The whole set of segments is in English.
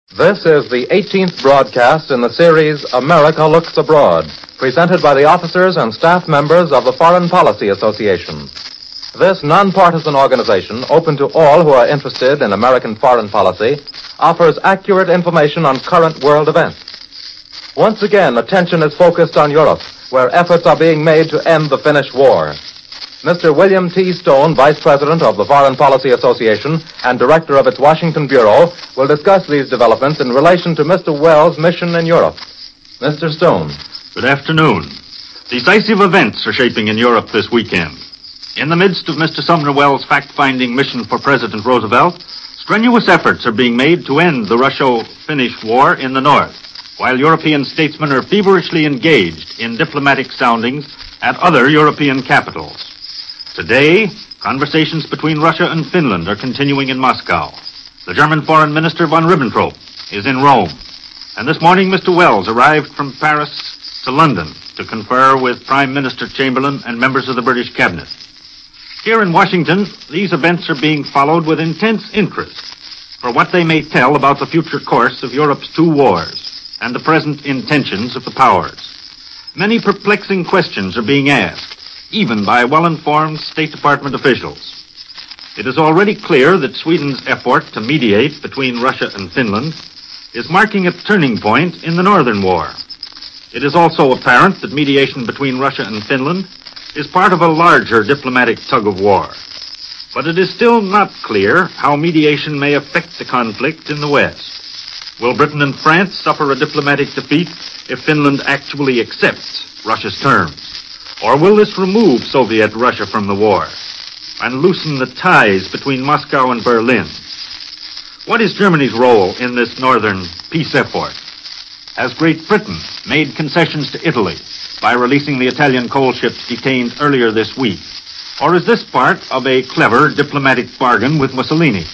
This is the 18th broadcast in the series America Looks Abroad, presented by the officers and staff members of the Foreign Policy Association. This nonpartisan organization, open to all who are interested in American foreign policy, offers accurate information on current world events. Once again, attention is focused on Europe, where efforts are being made to end the Finnish war. Mr. William T. Stone, Vice President of the Foreign Policy Association and Director of its Washington Bureau, will discuss these developments in relation to Mr. Wells' mission in Europe. Mr. Stone. Good afternoon. Decisive events are shaping in Europe this weekend. In the midst of Mr. Sumner Wells' fact-finding mission for President Roosevelt, strenuous efforts are being made to end the Russo-Finnish War in the north, while European statesmen are feverishly engaged in diplomatic soundings at other European capitals. Today, conversations between Russia and Finland are continuing in Moscow. The German Foreign Minister von Ribbentrop is in Rome. And this morning, Mr. Wells arrived from Paris to London to confer with Prime Minister Chamberlain and members of the British cabinet. Here in Washington, these events are being followed with intense interest for what they may tell about the future course of Europe's two wars and the present intentions of the powers. Many perplexing questions are being asked, even by well-informed State Department officials. It is already clear that Sweden's effort to mediate between Russia and Finland is marking a turning point in the Northern War. It is also apparent that mediation between Russia and Finland is part of a larger diplomatic tug-of-war. But it is still not clear how mediation may affect the conflict in the West. Will Britain and France suffer a diplomatic defeat if Finland actually accepts Russia's terms? Or will this remove Soviet Russia from the war and loosen the ties between Moscow and Berlin? What is Germany's role in this northern peace effort? Has Great Britain made concessions to Italy by releasing the Italian coal ships detained earlier this week? Or is this part of a clever diplomatic bargain with Mussolini?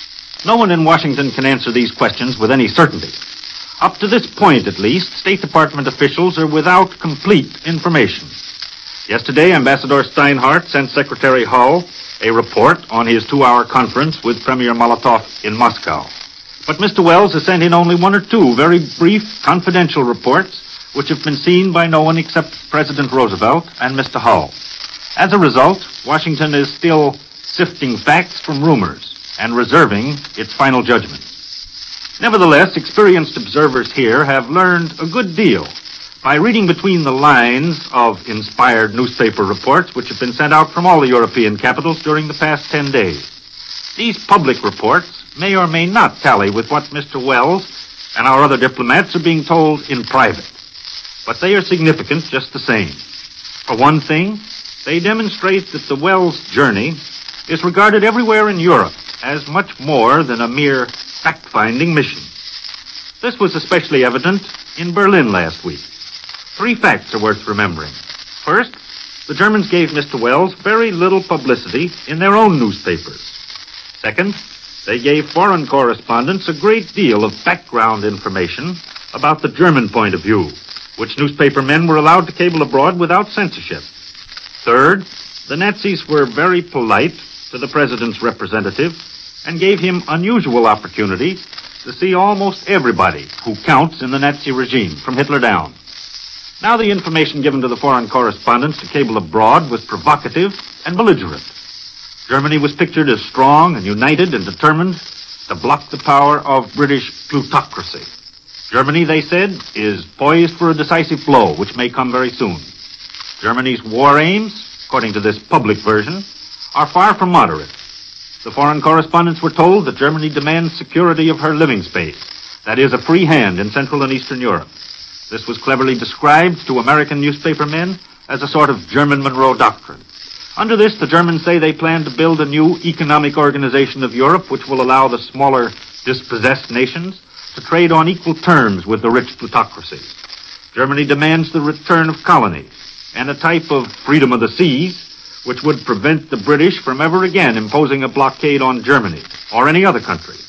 No one in Washington can answer these questions with any certainty. Up to this point, at least, State Department officials are without complete information. Yesterday, Ambassador Steinhardt sent Secretary Hull a report on his 2-hour conference with Premier Molotov in Moscow. But Mr. Wells has sent in only one or two very brief, confidential reports, which have been seen by no one except President Roosevelt and Mr. Hull. As a result, Washington is still sifting facts from rumors and reserving its final judgment. Nevertheless, experienced observers here have learned a good deal by reading between the lines of inspired newspaper reports which have been sent out from all the European capitals during the past 10 days. These public reports may or may not tally with what Mr. Wells and our other diplomats are being told in private. But they are significant just the same. For one thing, they demonstrate that the Wells journey is regarded everywhere in Europe as much more than a mere fact-finding mission. This was especially evident in Berlin last week. 3 facts are worth remembering. First, the Germans gave Mr. Wells very little publicity in their own newspapers. Second, they gave foreign correspondents a great deal of background information about the German point of view, which newspaper men were allowed to cable abroad without censorship. Third, the Nazis were very polite to the president's representative and gave him unusual opportunity to see almost everybody who counts in the Nazi regime, from Hitler down. Now the information given to the foreign correspondents to cable abroad was provocative and belligerent. Germany was pictured as strong and united and determined to block the power of British plutocracy. Germany, they said, is poised for a decisive blow, which may come very soon. Germany's war aims, according to this public version, are far from moderate. The foreign correspondents were told that Germany demands security of her living space, that is, a free hand in Central and Eastern Europe. This was cleverly described to American newspaper men as a sort of German Monroe Doctrine. Under this, the Germans say they plan to build a new economic organization of Europe which will allow the smaller, dispossessed nations to trade on equal terms with the rich plutocracy. Germany demands the return of colonies and a type of freedom of the seas which would prevent the British from ever again imposing a blockade on Germany or any other country.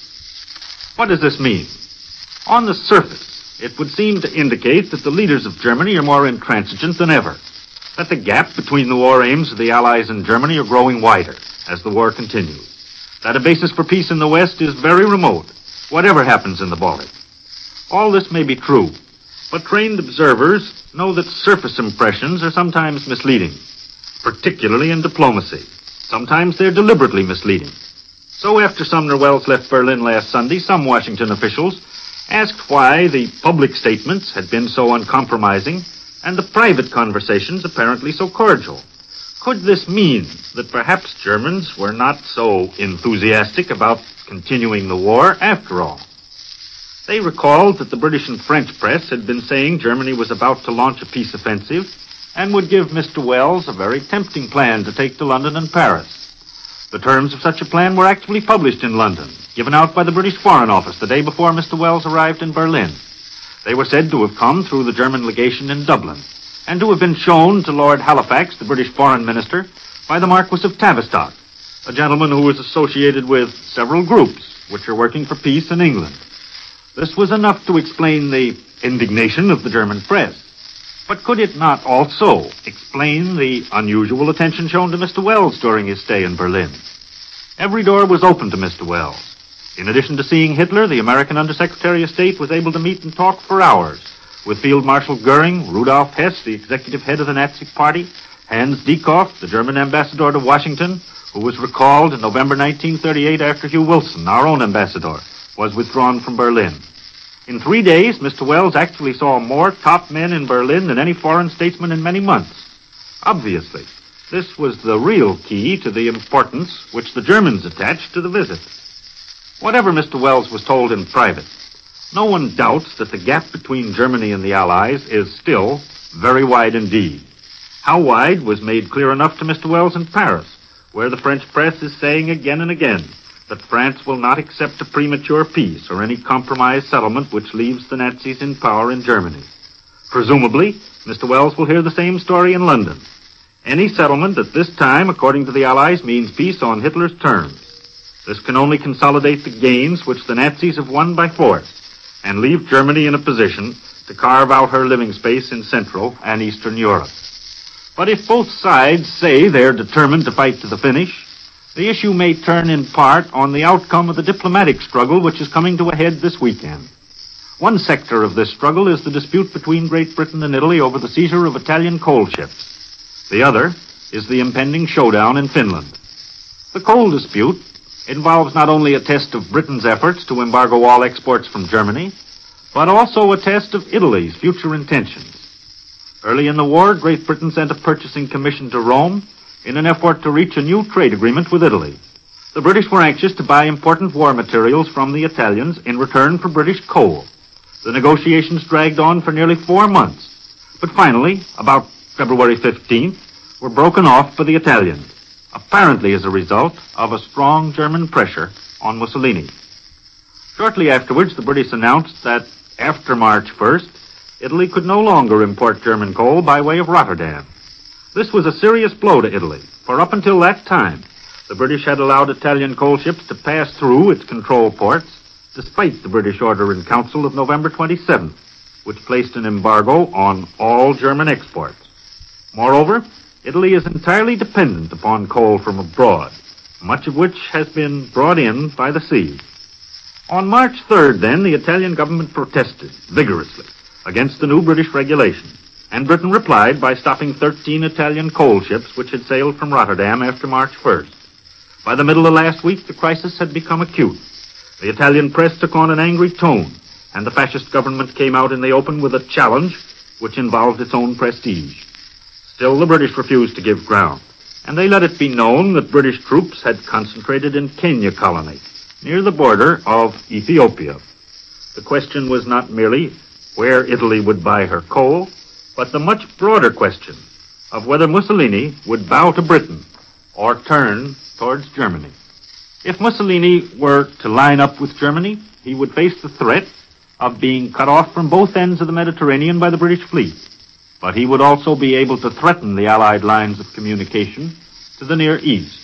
What does this mean? On the surface, it would seem to indicate that the leaders of Germany are more intransigent than ever, that the gap between the war aims of the Allies and Germany are growing wider as the war continues, that a basis for peace in the West is very remote, whatever happens in the Baltic. All this may be true, but trained observers know that surface impressions are sometimes misleading, particularly in diplomacy. Sometimes they're deliberately misleading. So after Sumner Welles left Berlin last Sunday, some Washington officials asked why the public statements had been so uncompromising and the private conversations apparently so cordial. Could this mean that perhaps Germans were not so enthusiastic about continuing the war after all? They recalled that the British and French press had been saying Germany was about to launch a peace offensive and would give Mr. Welles a very tempting plan to take to London and Paris. The terms of such a plan were actually published in London, given out by the British Foreign Office the day before Mr. Welles arrived in Berlin. They were said to have come through the German legation in Dublin, and to have been shown to Lord Halifax, the British Foreign Minister, by the Marquis of Tavistock, a gentleman who was associated with several groups which are working for peace in England. This was enough to explain the indignation of the German press. But could it not also explain the unusual attention shown to Mr. Welles during his stay in Berlin? Every door was open to Mr. Welles. In addition to seeing Hitler, the American Undersecretary of State was able to meet and talk for hours with Field Marshal Goering, Rudolf Hess, the executive head of the Nazi Party, Hans Dieckhoff, the German ambassador to Washington, who was recalled in November 1938 after Hugh Wilson, our own ambassador, was withdrawn from Berlin. In 3 days, Mr. Welles actually saw more top men in Berlin than any foreign statesman in many months. Obviously, this was the real key to the importance which the Germans attached to the visit. Whatever Mr. Welles was told in private, no one doubts that the gap between Germany and the Allies is still very wide indeed. How wide was made clear enough to Mr. Welles in Paris, where the French press is saying again and again that France will not accept a premature peace or any compromise settlement which leaves the Nazis in power in Germany. Presumably, Mr. Welles will hear the same story in London. Any settlement at this time, according to the Allies, means peace on Hitler's terms. This can only consolidate the gains which the Nazis have won by force and leave Germany in a position to carve out her living space in Central and Eastern Europe. But if both sides say they're determined to fight to the finish, the issue may turn in part on the outcome of the diplomatic struggle which is coming to a head this weekend. One sector of this struggle is the dispute between Great Britain and Italy over the seizure of Italian coal ships. The other is the impending showdown in Finland. The coal dispute involves not only a test of Britain's efforts to embargo all exports from Germany, but also a test of Italy's future intentions. Early in the war, Great Britain sent a purchasing commission to Rome in an effort to reach a new trade agreement with Italy. The British were anxious to buy important war materials from the Italians in return for British coal. The negotiations dragged on for nearly 4 months, but finally, about February 15th, were broken off for the Italians, apparently as a result of a strong German pressure on Mussolini. Shortly afterwards, the British announced that after March 1st, Italy could no longer import German coal by way of Rotterdam. This was a serious blow to Italy, for up until that time, the British had allowed Italian coal ships to pass through its control ports, despite the British order in council of November 27th, which placed an embargo on all German exports. Moreover, Italy is entirely dependent upon coal from abroad, much of which has been brought in by the sea. On March 3rd, then, the Italian government protested vigorously against the new British regulation, and Britain replied by stopping 13 Italian coal ships which had sailed from Rotterdam after March 1st. By the middle of last week, the crisis had become acute. The Italian press took on an angry tone, and the fascist government came out in the open with a challenge which involved its own prestige. Still, the British refused to give ground, and they let it be known that British troops had concentrated in Kenya colony, near the border of Ethiopia. The question was not merely where Italy would buy her coal, but the much broader question of whether Mussolini would bow to Britain or turn towards Germany. If Mussolini were to line up with Germany, he would face the threat of being cut off from both ends of the Mediterranean by the British fleet, but he would also be able to threaten the Allied lines of communication to the Near East.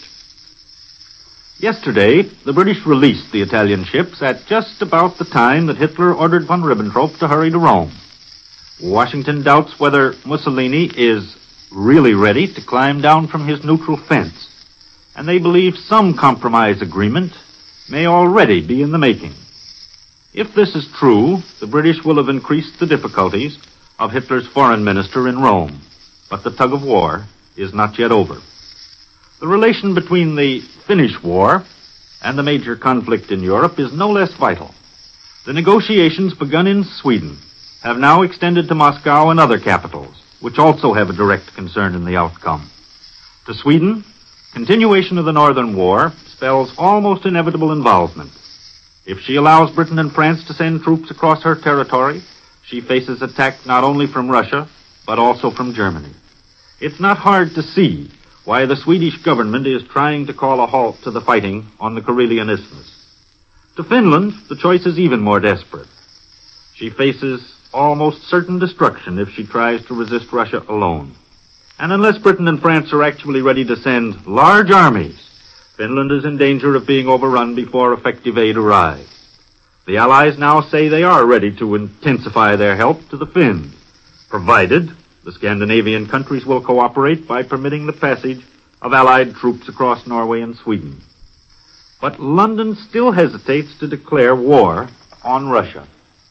Yesterday, the British released the Italian ships at just about the time that Hitler ordered von Ribbentrop to hurry to Rome. Washington doubts whether Mussolini is really ready to climb down from his neutral fence, and they believe some compromise agreement may already be in the making. If this is true, the British will have increased the difficulties of Hitler's foreign minister in Rome. But the tug of war is not yet over. The relation between the Finnish War and the major conflict in Europe is no less vital. The negotiations begun in Sweden have now extended to Moscow and other capitals, which also have a direct concern in the outcome. To Sweden, continuation of the Northern War spells almost inevitable involvement. If she allows Britain and France to send troops across her territory, she faces attack not only from Russia, but also from Germany. It's not hard to see why the Swedish government is trying to call a halt to the fighting on the Karelian Isthmus. To Finland, the choice is even more desperate. She faces almost certain destruction if she tries to resist Russia alone. And unless Britain and France are actually ready to send large armies, Finland is in danger of being overrun before effective aid arrives. The Allies now say they are ready to intensify their help to the Finns, provided the Scandinavian countries will cooperate by permitting the passage of Allied troops across Norway and Sweden. But London still hesitates to declare war on Russia.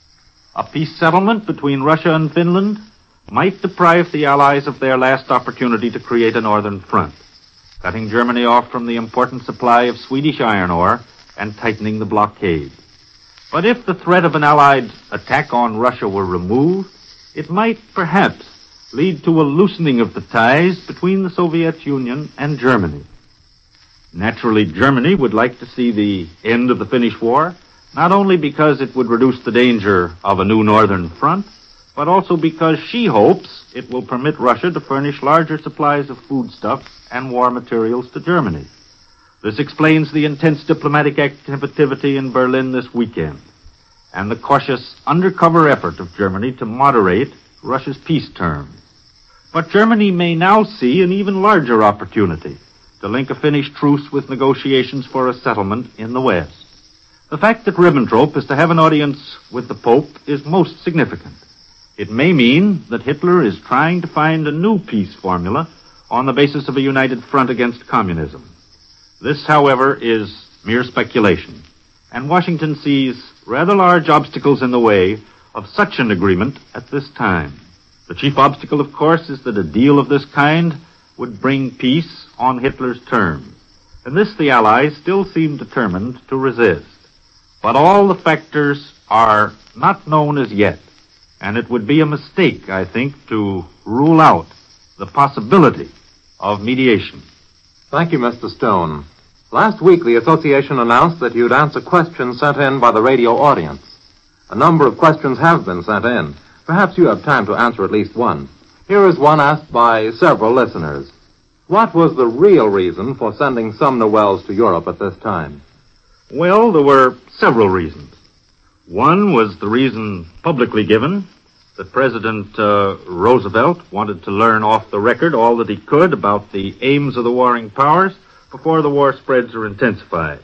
A peace settlement between Russia and Finland might deprive the Allies of their last opportunity to create a northern front, cutting Germany off from the important supply of Swedish iron ore and tightening the blockade. But if the threat of an Allied attack on Russia were removed, it might perhaps lead to a loosening of the ties between the Soviet Union and Germany. Naturally, Germany would like to see the end of the Finnish War, not only because it would reduce the danger of a new northern front, but also because she hopes it will permit Russia to furnish larger supplies of foodstuffs and war materials to Germany. This explains the intense diplomatic activity in Berlin this weekend, and the cautious undercover effort of Germany to moderate Russia's peace terms. But Germany may now see an even larger opportunity to link a Finnish truce with negotiations for a settlement in the West. The fact that Ribbentrop is to have an audience with the Pope is most significant. It may mean that Hitler is trying to find a new peace formula on the basis of a united front against communism. This, however, is mere speculation, and Washington sees rather large obstacles in the way of such an agreement at this time. The chief obstacle, of course, is that a deal of this kind would bring peace on Hitler's terms, and this the Allies still seem determined to resist. But all the factors are not known as yet, and it would be a mistake, I think, to rule out the possibility of mediation. Thank you, Mr. Stone. Last week, the association announced that you'd answer questions sent in by the radio audience. A number of questions have been sent in. Perhaps you have time to answer at least one. Here is one asked by several listeners. What was the real reason for sending Sumner Welles to Europe at this time? Well, there were several reasons. One was the reason publicly given that President Roosevelt wanted to learn off the record all that he could about the aims of the warring powers before the war spreads or intensifies.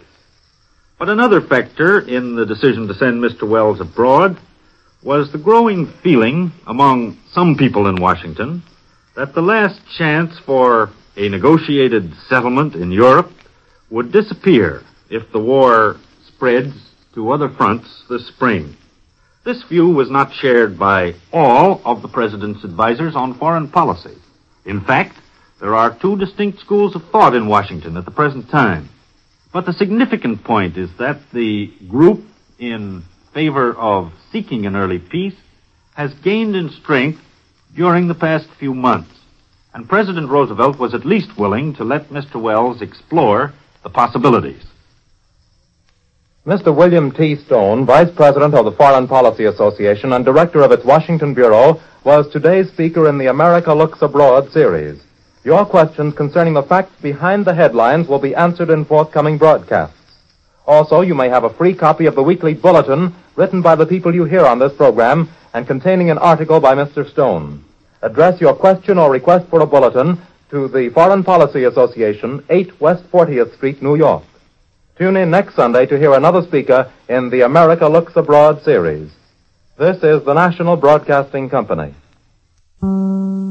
But another factor in the decision to send Mr. Welles abroad was the growing feeling among some people in Washington that the last chance for a negotiated settlement in Europe would disappear if the war spreads to other fronts this spring. This view was not shared by all of the president's advisors on foreign policy. In fact, there are two distinct schools of thought in Washington at the present time. But the significant point is that the group in favor of seeking an early peace has gained in strength during the past few months. And President Roosevelt was at least willing to let Mr. Welles explore the possibilities. Mr. William T. Stone, Vice President of the Foreign Policy Association and Director of its Washington Bureau, was today's speaker in the America Looks Abroad series. Your questions concerning the facts behind the headlines will be answered in forthcoming broadcasts. Also, you may have a free copy of the weekly bulletin written by the people you hear on this program and containing an article by Mr. Stone. Address your question or request for a bulletin to the Foreign Policy Association, 8 West 40th Street, New York. Tune in next Sunday to hear another speaker in the America Looks Abroad series. This is the National Broadcasting Company.